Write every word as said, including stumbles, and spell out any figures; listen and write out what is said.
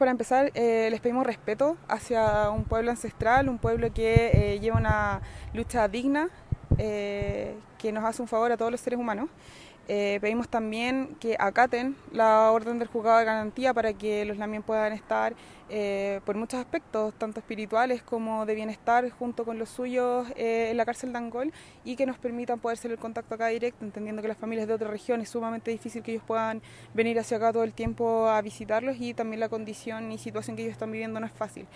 Para empezar, eh, les pedimos respeto hacia un pueblo ancestral, un pueblo que eh, lleva una lucha digna, eh, que nos hace un favor a todos los seres humanos. Eh, pedimos también que acaten la orden del juzgado de garantía para que los lamien puedan estar eh, por muchos aspectos, tanto espirituales como de bienestar, junto con los suyos eh, en la cárcel de Angol, y que nos permitan poder hacer el contacto acá directo, entendiendo que las familias de otras regiones es sumamente difícil que ellos puedan venir hacia acá todo el tiempo a visitarlos, y también la condición y situación que ellos están viviendo no es fácil.